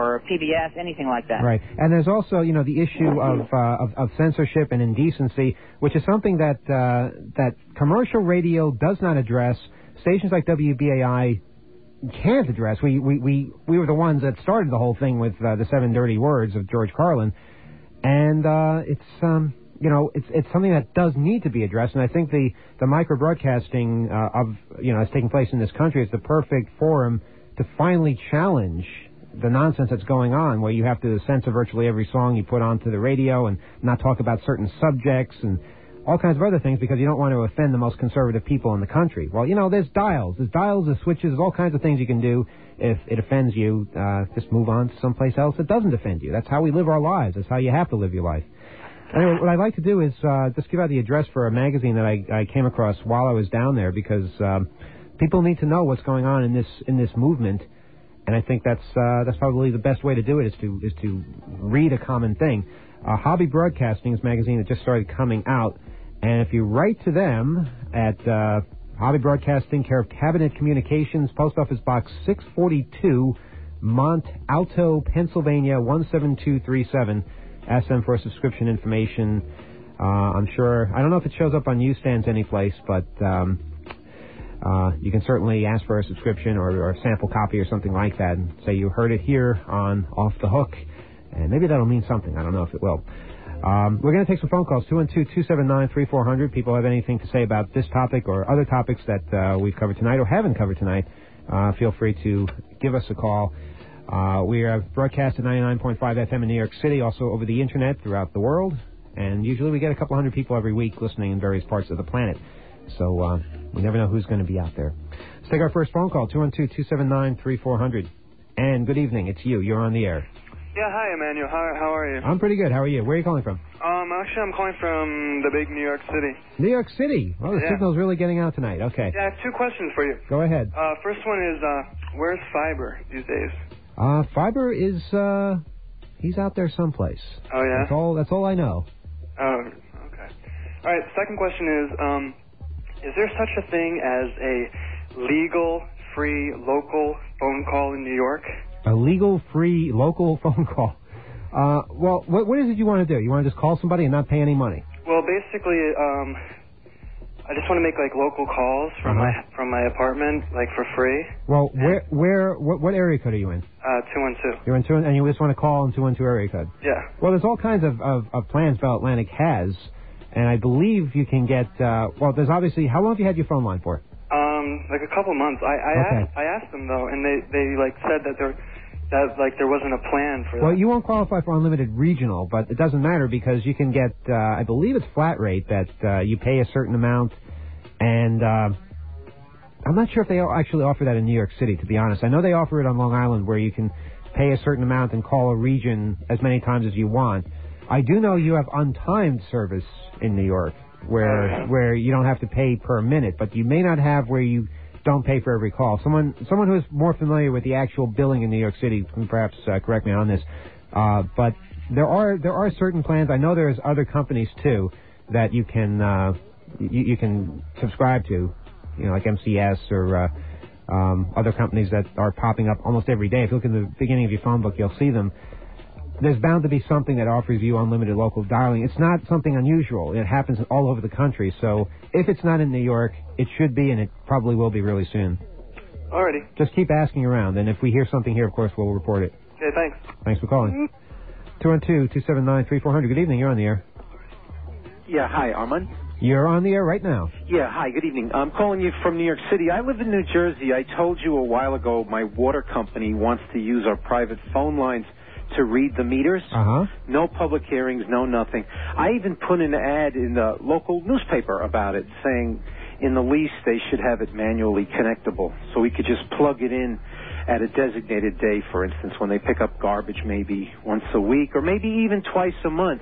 PBS, anything like that. Right. And there's also, the issue of censorship and indecency, which is something that commercial radio does not address. Stations like WBAI can't address. We were the ones that started the whole thing with the 7 dirty words of George Carlin, and it's something that does need to be addressed. And I think the microbroadcasting that's taking place in this country is the perfect forum to finally challenge the nonsense that's going on, where you have to censor virtually every song you put onto the radio and not talk about certain subjects and all kinds of other things because you don't want to offend the most conservative people in the country. Well, there's dials. There's switches. There's all kinds of things you can do if it offends you. Just move on to someplace else that doesn't offend you. That's how we live our lives. That's how you have to live your life. Anyway, what I'd like to do is just give out the address for a magazine that I came across while I was down there because people need to know what's going on in this movement. And I think that's probably the best way to do it is to read a common thing. Hobby Broadcasting is a magazine that just started coming out. And if you write to them at Hobby Broadcasting, care of Cabinet Communications, Post Office Box 642, Mont Alto, Pennsylvania 17237, ask them for subscription information. I'm sure, I don't know if it shows up on newsstands any place, but you can certainly ask for a subscription or a sample copy or something like that and say you heard it here on Off the Hook. And maybe that'll mean something. I don't know if it will. We're going to take some phone calls, 212-279-3400. People have anything to say about this topic or other topics that we've covered tonight or haven't covered tonight, feel free to give us a call. We are broadcast at 99.5 FM in New York City, also over the Internet throughout the world. And usually we get a couple hundred people every week listening in various parts of the planet. So we never know who's going to be out there. Let's take our first phone call, 212-279-3400. And good evening. It's you. You're on the air. Yeah, hi, Emmanuel. How are you? I'm pretty good. How are you? Where are you calling from? Actually, I'm calling from the big New York City. New York City. Oh, the signal's really getting out tonight. Okay. Yeah, I have two questions for you. Go ahead. First one is, where's Fiber these days? Fiber is, he's out there someplace. Oh, yeah? That's all I know. Oh, okay. All right, second question is there such a thing as a legal, free, local phone call in New York? A legal, free, local phone call. Well, what is it you want to do? You want to just call somebody and not pay any money? Well, basically, I just want to make like local calls from my apartment, like for free. Well, what area code are you in? 212. You're in 212, and you just want to call in 212 area code. Yeah. Well, there's all kinds of plans Bell Atlantic has, and I believe you can get. Well, there's obviously. How long have you had your phone line for? Like a couple months. I asked them though, and they like said that there wasn't a plan for that. Well, you won't qualify for unlimited regional, but it doesn't matter because you can get, I believe it's flat rate that you pay a certain amount, and I'm not sure if they actually offer that in New York City, to be honest. I know they offer it on Long Island where you can pay a certain amount and call a region as many times as you want. I do know you have untimed service in New York where you don't have to pay per minute, but you may not have where you don't pay for every call. Someone who is more familiar with the actual billing in New York City can perhaps correct me on this. But there are certain plans. I know there's other companies too that you can you can subscribe to, like MCS or other companies that are popping up almost every day. If you look in the beginning of your phone book, you'll see them. There's bound to be something that offers you unlimited local dialing. It's not something unusual. It happens all over the country. So if it's not in New York, it should be, and it probably will be really soon. Alrighty. Just keep asking around, and if we hear something here, of course, we'll report it. Okay, thanks. Thanks for calling. 212-279-3400. Good evening. You're on the air. Yeah, hi, Armand. You're on the air right now. Yeah, hi, good evening. I'm calling you from New York City. I live in New Jersey. I told you a while ago my water company wants to use our private phone lines to read the meters. No public hearings, no nothing. I even put an ad in the local newspaper about it saying in the lease they should have it manually connectable so we could just plug it in at a designated day, for instance, when they pick up garbage maybe once a week or maybe even twice a month.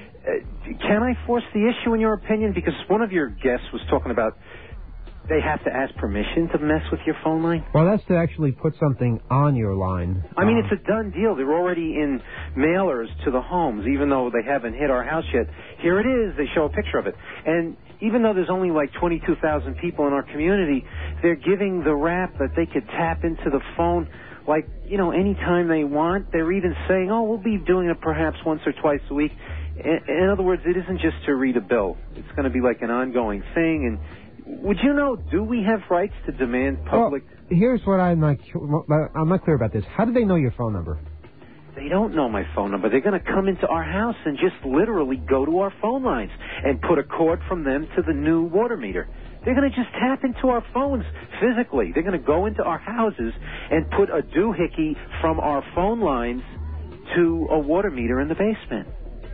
Can I force the issue in your opinion? Because one of your guests was talking about they have to ask permission to mess with your phone line? Well, that's to actually put something on your line. I mean, it's a done deal. They're already in mailers to the homes, even though they haven't hit our house yet. Here it is. They show a picture of it. And even though there's only like 22,000 people in our community, they're giving the rap that they could tap into the phone like, anytime they want. They're even saying, we'll be doing it perhaps once or twice a week. In other words, it isn't just to read a bill. It's going to be like an ongoing thing. And would you know, do we have rights to demand public... Well, here's what I'm not clear about this. How do they know your phone number? They don't know my phone number. They're going to come into our house and just literally go to our phone lines and put a cord from them to the new water meter. They're going to just tap into our phones physically. They're going to go into our houses and put a doohickey from our phone lines to a water meter in the basement.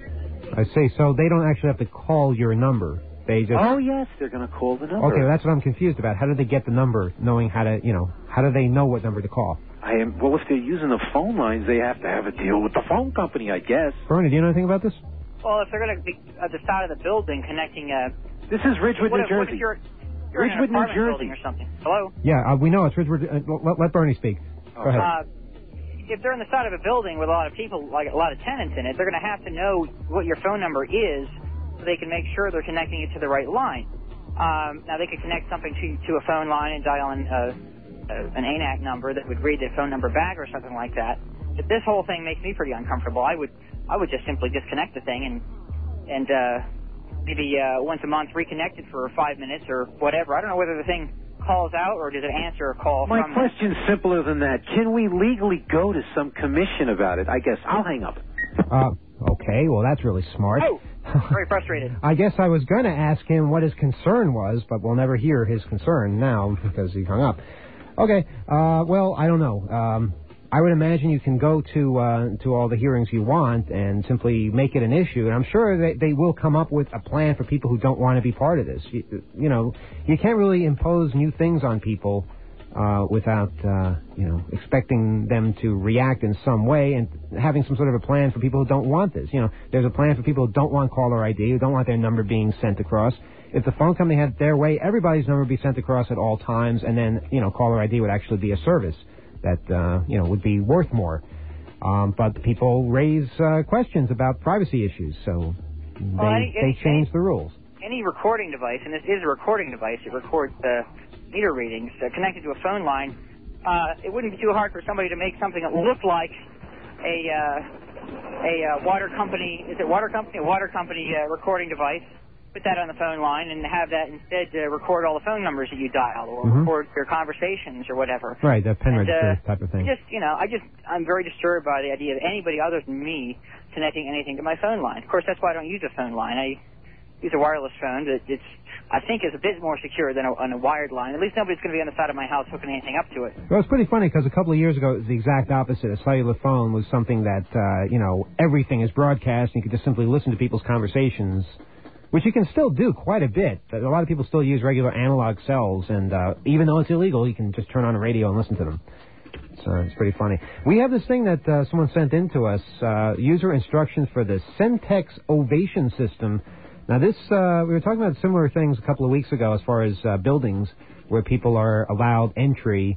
I see. So they don't actually have to call your number. They just... Oh, yes, they're going to call the number. Okay, that's what I'm confused about. How do they get the number, knowing how to, how do they know what number to call? Well, if they're using the phone lines, they have to have a deal with the phone company, I guess. Bernie, do you know anything about this? Well, if they're going to be at the side of the building connecting... This is Ridgewood, New Jersey. You're Ridgewood, in an apartment New Jersey. building or something. Hello? Yeah, we know it's Ridgewood. Let Bernie speak. Go ahead. If they're in the side of a building with a lot of people, like a lot of tenants in it, they're going to have to know what your phone number is so they can make sure they're connecting it to the right line. Now, they could connect something to a phone line and dial in an ANAC number that would read the phone number back or something like that. But this whole thing makes me pretty uncomfortable. I would just simply disconnect the thing and maybe once a month reconnect it for 5 minutes or whatever. I don't know whether the thing calls out, or does it answer a call My from question's simpler than that. Can we legally go to some commission about it? I guess I'll hang up. Okay, well, that's really smart. Oh, very frustrated. I guess I was going to ask him what his concern was, but we'll never hear his concern now because he hung up. Okay, well, I don't know. I would imagine you can go to all the hearings you want and simply make it an issue, and I'm sure they will come up with a plan for people who don't want to be part of this. You know, you can't really impose new things on people without, expecting them to react in some way and having some sort of a plan for people who don't want this. You know, there's a plan for people who don't want caller ID, who don't want their number being sent across. If the phone company had their way, everybody's number would be sent across at all times, and then, caller ID would actually be a service that, would be worth more. But people raise questions about privacy issues, so they change the rules. Any recording device, and this is a recording device, it records meter readings connected to a phone line. It wouldn't be too hard for somebody to make something that looked like a water company. Is it water company? A water company recording device. Put that on the phone line and have that instead record all the phone numbers that you dial or record your conversations or whatever. Right, the pen register type of thing. I'm very disturbed by the idea of anybody other than me connecting anything to my phone line. Of course, that's why I don't use a phone line. I use a wireless phone that I think is a bit more secure than a wired line. At least nobody's going to be on the side of my house hooking anything up to it. Well, it's pretty funny because a couple of years ago it was the exact opposite. A cellular phone was something that, everything is broadcast and you could just simply listen to people's conversations, which you can still do quite a bit. A lot of people still use regular analog cells, and even though it's illegal, you can just turn on a radio and listen to them. So it's pretty funny. We have this thing that someone sent in to us, user instructions for the Centex Ovation system. Now this, we were talking about similar things a couple of weeks ago as far as buildings where people are allowed entry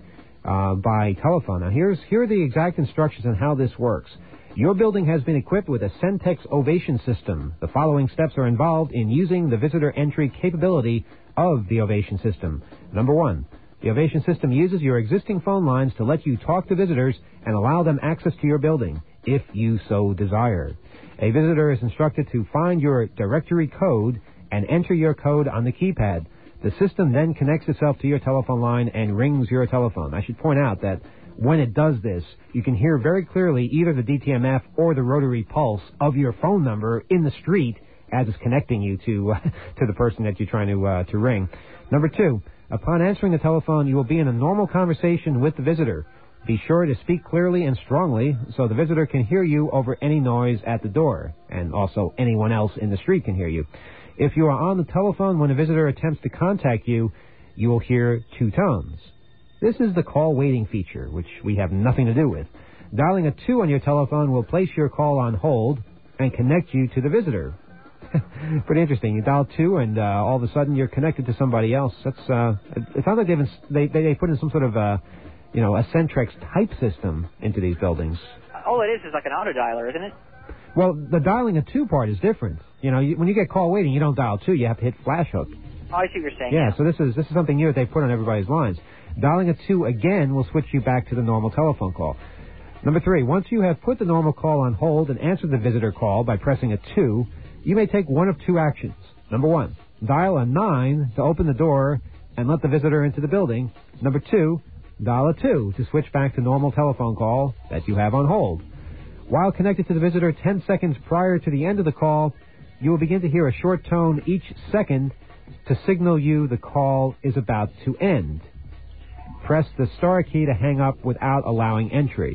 by telephone. Now here are the exact instructions on how this works. Your building has been equipped with a Centex Ovation system. The following steps are involved in using the visitor entry capability of the Ovation system. Number 1, the Ovation system uses your existing phone lines to let you talk to visitors and allow them access to your building, if you so desire. A visitor is instructed to find your directory code and enter your code on the keypad. The system then connects itself to your telephone line and rings your telephone. I should point out that when it does this, you can hear very clearly either the DTMF or the rotary pulse of your phone number in the street as it's connecting you to the person that you're trying to ring. Number 2, upon answering the telephone, you will be in a normal conversation with the visitor. Be sure to speak clearly and strongly so the visitor can hear you over any noise at the door, and also anyone else in the street can hear you. If you are on the telephone when a visitor attempts to contact you, you will hear 2 tones. This is the call waiting feature, which we have nothing to do with. Dialing a 2 on your telephone will place your call on hold and connect you to the visitor. Pretty interesting. You dial 2 and all of a sudden you're connected to somebody else. That's it sounds like they put in some sort of a Centrex type system into these buildings. All it is like an auto dialer, isn't it? Well, the dialing a 2 part is different. When you get call waiting, you don't dial 2. You have to hit flash hook. Oh, I see what you're saying. Yeah, so this is something new that they put on everybody's lines. Dialing a 2 again will switch you back to the normal telephone call. Number 3, once you have put the normal call on hold and answered the visitor call by pressing a 2, you may take one of 2 actions. Number 1, dial a 9 to open the door and let the visitor into the building. Number 2, dial a 2 to switch back to normal telephone call that you have on hold. While connected to the visitor 10 seconds prior to the end of the call, you will begin to hear a short tone each second to signal you the call is about to end. Press the star key to hang up without allowing entry.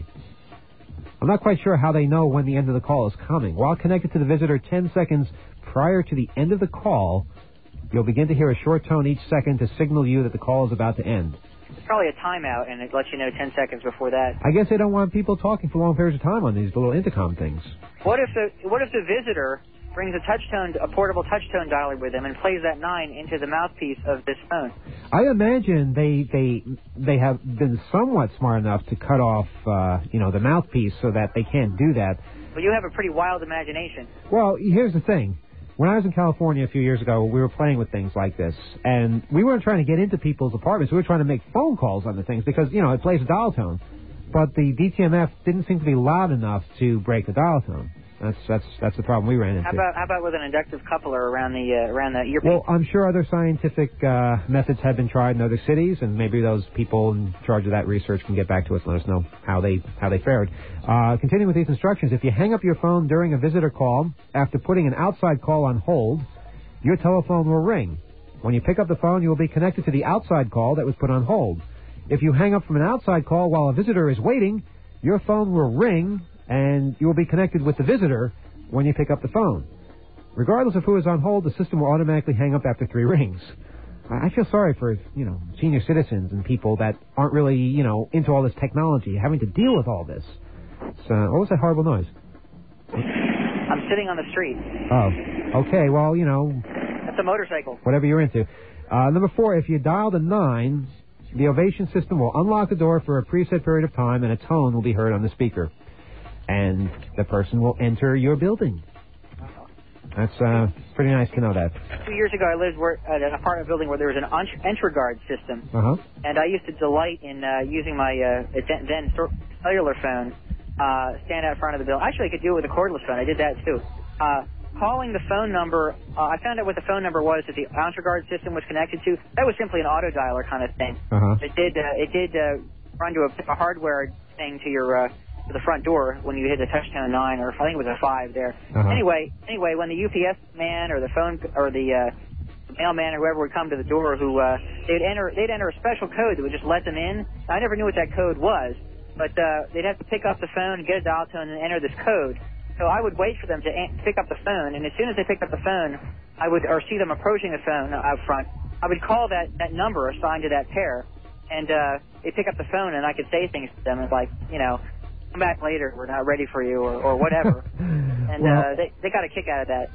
I'm not quite sure how they know when the end of the call is coming. While connected to the visitor 10 seconds prior to the end of the call, you'll begin to hear a short tone each second to signal you that the call is about to end. It's probably a timeout, and it lets you know 10 seconds before that. I guess they don't want people talking for long periods of time on these little intercom things. What if the visitor brings a portable touch-tone dialer with him and plays that 9 into the mouthpiece of this phone? I imagine they have been somewhat smart enough to cut off the mouthpiece so that they can't do that. Well, you have a pretty wild imagination. Well, here's the thing. When I was in California a few years ago, we were playing with things like this, and we weren't trying to get into people's apartments. We were trying to make phone calls on the things because, it plays a dial tone. But the DTMF didn't seem to be loud enough to break the dial tone. That's the problem we ran into. How about with an inductive coupler around the earpiece? Well, I'm sure other scientific methods have been tried in other cities, and maybe those people in charge of that research can get back to us and let us know how they fared. Continuing with these instructions, if you hang up your phone during a visitor call after putting an outside call on hold, your telephone will ring. When you pick up the phone, you will be connected to the outside call that was put on hold. If you hang up from an outside call while a visitor is waiting, your phone will ring, and you will be connected with the visitor when you pick up the phone. Regardless of who is on hold, the system will automatically hang up after 3 rings. I feel sorry for, senior citizens and people that aren't really, into all this technology, having to deal with all this. What was that horrible noise? I'm sitting on the street. Oh, okay, well, That's a motorcycle. Whatever you're into. Number 4, if you dial the 9, the Ovation system will unlock the door for a preset period of time, and a tone will be heard on the speaker. And the person will enter your building. That's pretty nice to know that. 2 years ago, I lived at an apartment building where there was an EntraGuard system. Uh-huh. And I used to delight in using my then cellular phone, stand out front of the building. Actually, I could do it with a cordless phone. I did that, too. Calling the phone number, I found out what the phone number was that the EntraGuard system was connected to. That was simply an auto dialer kind of thing. Uh-huh. It did run to a hardware thing to your to the front door when you hit a touchtone 9, or I think it was a 5 there. Uh-huh. Anyway, when the UPS man or the phone or the mailman or whoever would come to the door, they'd enter a special code that would just let them in. I never knew what that code was, but they'd have to pick up the phone, get a dial tone, and enter this code. So I would wait for them to pick up the phone, and as soon as they picked up the phone, or see them approaching the phone out front, I would call that number assigned to that pair, and they'd pick up the phone, and I could say things to them like, come back later, we're not ready for you, or whatever. And they got a kick out of that.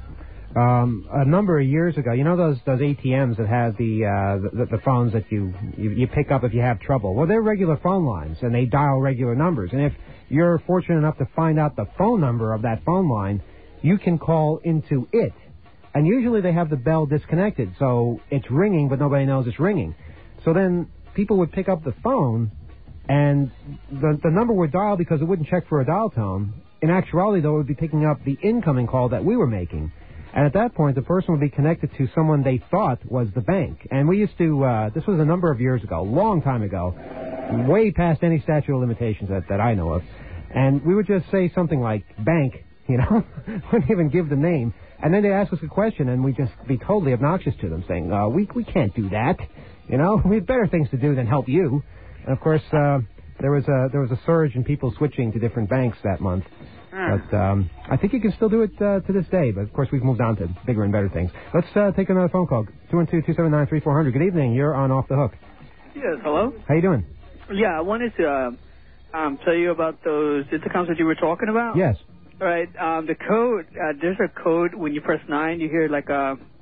A number of years ago, those ATMs that have the phones that you pick up if you have trouble? Well, they're regular phone lines, and they dial regular numbers. And if you're fortunate enough to find out the phone number of that phone line, you can call into it. And usually they have the bell disconnected, so it's ringing, but nobody knows it's ringing. So then people would pick up the phone, and the number would dial because it wouldn't check for a dial tone. In actuality, though, it would be picking up the incoming call that we were making. And at that point, the person would be connected to someone they thought was the bank. And we used to, this was a number of years ago, a long time ago, way past any statute of limitations that I know of. And we would just say something like, bank, wouldn't even give the name. And then they'd ask us a question, and we'd just be totally obnoxious to them, saying, we can't do that. We have better things to do than help you. And, of course, there was a surge in people switching to different banks that month. But I think you can still do it to this day. But, of course, we've moved on to bigger and better things. Let's take another phone call. 212-279-3400. Good evening. You're on Off the Hook. Yes, hello? How you doing? Yeah, I wanted to tell you about those intercoms that you were talking about. Yes. All right. The code, there's a code when you press 9, you hear like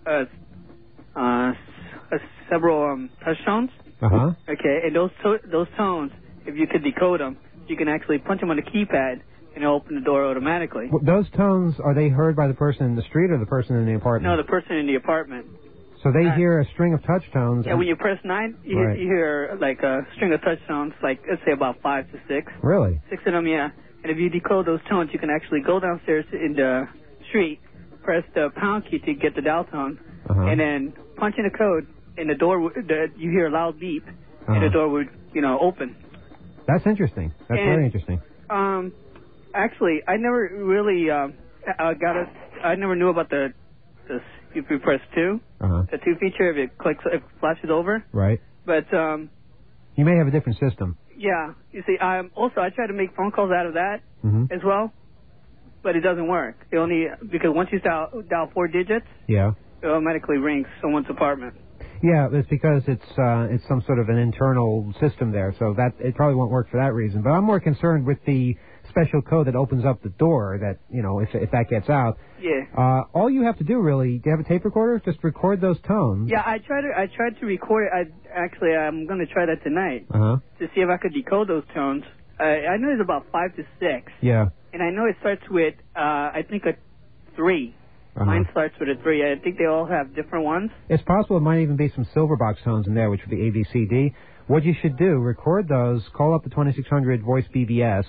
several touch tones. Uh-huh. Okay, and those tones, if you could decode them, you can actually punch them on the keypad, and it'll open the door automatically. Well, those tones, are they heard by the person in the street or the person in the apartment? No, the person in the apartment. So they hear a string of touch tones. Yeah, when you press 9, you hear like a string of touch tones, like let's say about 5 to 6. Really? 6 of them, yeah. And if you decode those tones, you can actually go downstairs in the street, press the pound key to get the dial tone, and then punch in the code, and the door, you hear a loud beep, and the door would, open. That's interesting. That's very interesting. Actually, I never really I never knew about the if you press 2, the 2 feature, if it flashes over. Right. But you may have a different system. Yeah. You see, I try to make phone calls out of that as well, but it doesn't work. Because once you dial 4 digits, it automatically rings someone's apartment. Yeah, it's because it's some sort of an internal system there, so that it probably won't work for that reason. But I'm more concerned with the special code that opens up the door. That if that gets out. Yeah. All you have to do really. Do you have a tape recorder? Just record those tones. Yeah, I tried to record it. I'm going to try that tonight to see if I could decode those tones. I know it's about 5 to 6. Yeah. And I know it starts with I think a 3. Mine starts with a 3. I think they all have different ones. It's possible it might even be some silver box tones in there, which would be A, B, C, D. What you should do, record those, call up the 2600 voice BBS,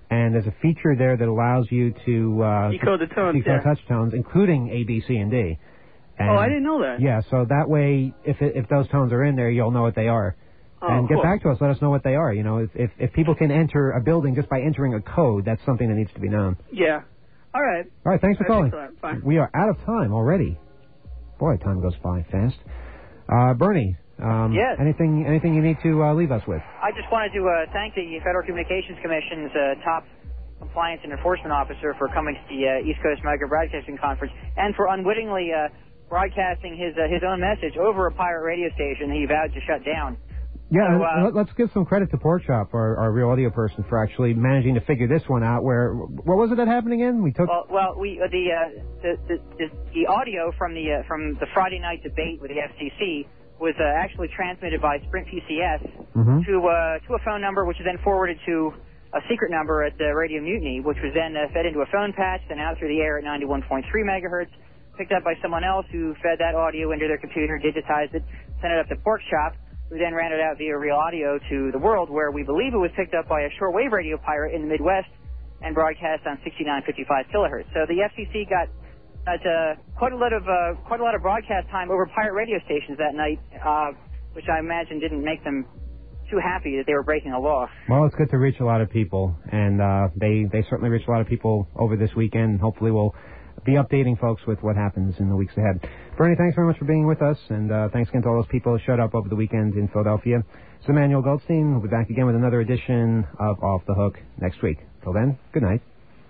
And there's a feature there that allows you to decode the tones, decode touch tones, including A, B, C, and D. And I didn't know that. Yeah, so that way, if those tones are in there, you'll know what they are. And get back to us. Let us know what they are. You know, if people can enter a building just by entering a code, that's something that needs to be known. Yeah. All right. All right, thanks for calling. Fine. We are out of time already. Boy, time goes by fast. Bernie, yes. Anything you need to leave us with? I just wanted to thank the Federal Communications Commission's top compliance and enforcement officer for coming to the East Coast Migrant Broadcasting Conference and for unwittingly broadcasting his own message over a pirate radio station he vowed to shut down. Yeah, so, let's give some credit to Porkchop, our real audio person, for actually managing to figure this one out. What was it that happened again? We took the audio from the Friday night debate with the FCC was actually transmitted by Sprint PCS to a phone number, which is then forwarded to a secret number at Radio Mutiny, which was then fed into a phone patch, then out through the air at 91.3 megahertz, picked up by someone else who fed that audio into their computer, digitized it, sent it up to Porkchop, who then ran it out via Real Audio to the world, where we believe it was picked up by a shortwave radio pirate in the Midwest and broadcast on 6955 kilohertz. So the FCC got quite a lot of broadcast time over pirate radio stations that night, which I imagine didn't make them too happy that they were breaking a law. Well, it's good to reach a lot of people, and they certainly reached a lot of people over this weekend. Hopefully we'll be updating folks with what happens in the weeks ahead. Bernie, thanks very much for being with us, and thanks again to all those people who showed up over the weekend in Philadelphia. This is Emmanuel Goldstein. We'll be back again with another edition of Off the Hook next week. Till then, good night.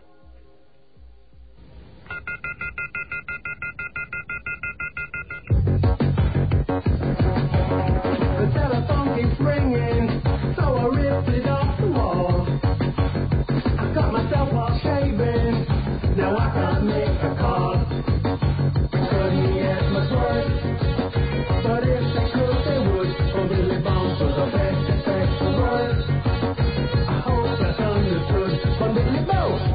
The telephone keeps ringing, so I ripped it off the wall. I got myself all shaven, now I can't make a call. Couldn't get much worse, but if they could, they would. Oh, Billy Bones was the best the worst. I hope that's understood from Billy Bones.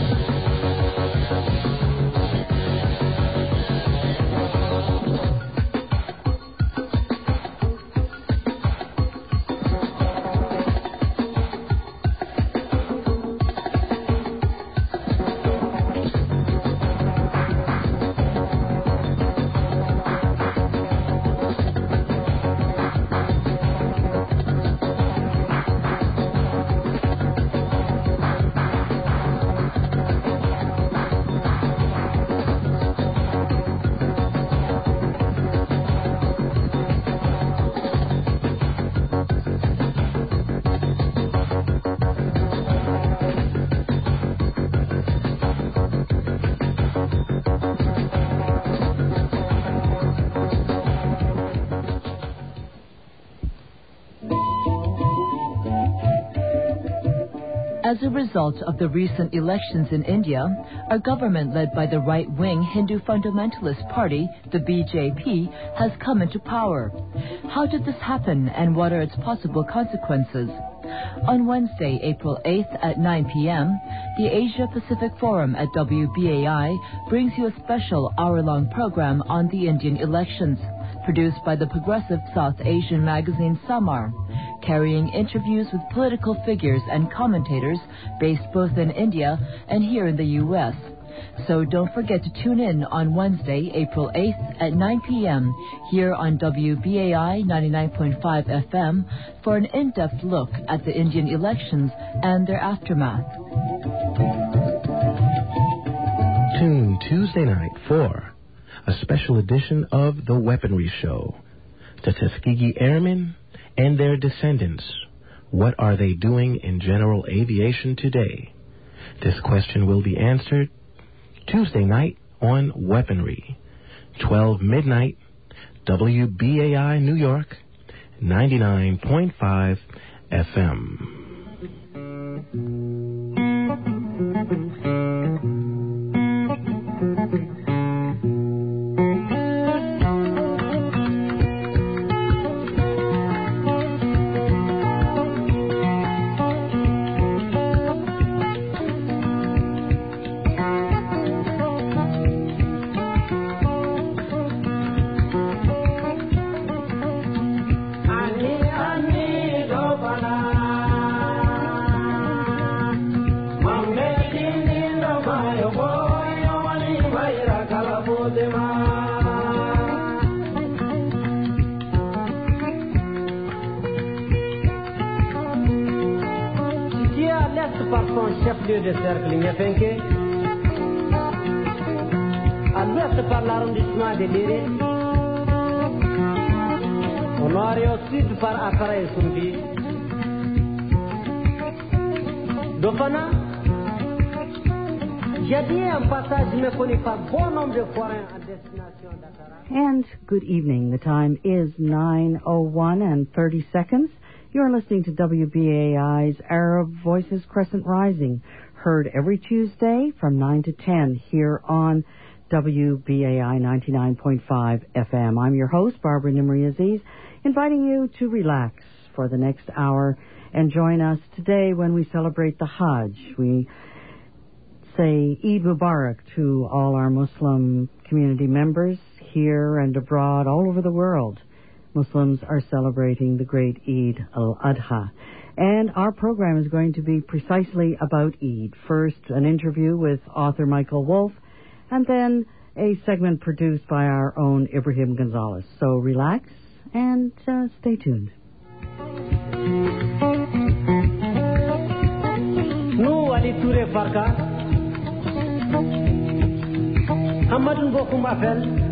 As a result of the recent elections in India, a government led by the right-wing Hindu fundamentalist party, the BJP, has come into power. How did this happen, and what are its possible consequences? On Wednesday, April 8th at 9 p.m., the Asia Pacific Forum at WBAI brings you a special hour-long program on the Indian elections, produced by the progressive South Asian magazine Samar, carrying interviews with political figures and commentators based both in India and here in the U.S. So don't forget to tune in on Wednesday, April 8th at 9 p.m. here on WBAI 99.5 FM for an in-depth look at the Indian elections and their aftermath. Tune Tuesday night for a special edition of The Weaponry Show. The Tuskegee Airmen and their descendants. What are they doing in general aviation today? This question will be answered Tuesday night on Weaponry, 12 midnight, WBAI New York, 99.5 FM. l'Est par son chef-lieu de cercle Niapenke, à l'Ouest par l'arrondissement de Léré, au Nord et au Sud par Akara et Sumbi, Dofana, j'ai dit un passage méconnu par bon nombre de forains à destination d'Akara. And good evening. The time is 9:01 and 30 seconds. You're listening to WBAI's Arab Voices Crescent Rising, heard every Tuesday from 9 to 10 here on WBAI 99.5 FM. I'm your host, Barbara Nimri Aziz, inviting you to relax for the next hour and join us today when we celebrate the Hajj. We say Eid Mubarak to all our Muslim community members here and abroad, all over the world. Muslims are celebrating the great Eid al-Adha. And our program is going to be precisely about Eid. First, an interview with author Michael Wolff, and then a segment produced by our own Ibrahim Gonzalez. So relax and stay tuned. No Ali Touré Farka, Hamadou Bokoum Afel,